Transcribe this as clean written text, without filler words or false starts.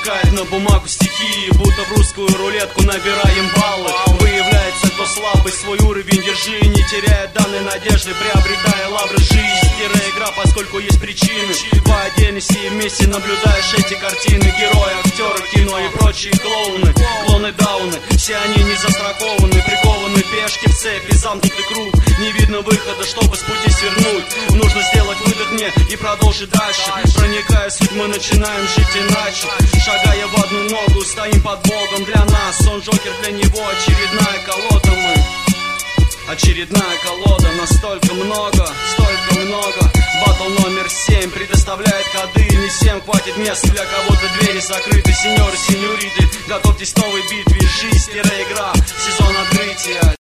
Сверкает на бумагу стихии, будто в русскую рулетку набираем баллы. Выявляется, кто слабый, свой уровень держи, не теряя данной надежды, приобретая лавры жизни. Игра, поскольку есть причины. По отдельности и вместе наблюдаешь эти картины. Герои, актеры, кино и прочие клоуны. Клоны дауны, все они не застрахованы. Прикованы пешки в цепи, замкнутый круг. Не видно выхода, чтобы с пути свернуть. Нужно сделать выдох мне и продолжить дальше. Проникая в суть, мы начинаем жить иначе. Шагая в одну ногу, стоим под Богом. Для нас он Джокер, для него очередная колода. Мы очередная колода, настолько много, столько много. Баттл номер 7 предоставляет коды. Не всем хватит места, для кого-то двери закрыты. Сеньоры, сеньориты, готовьтесь к новой битве. Жизнь-игра, сезон открытия.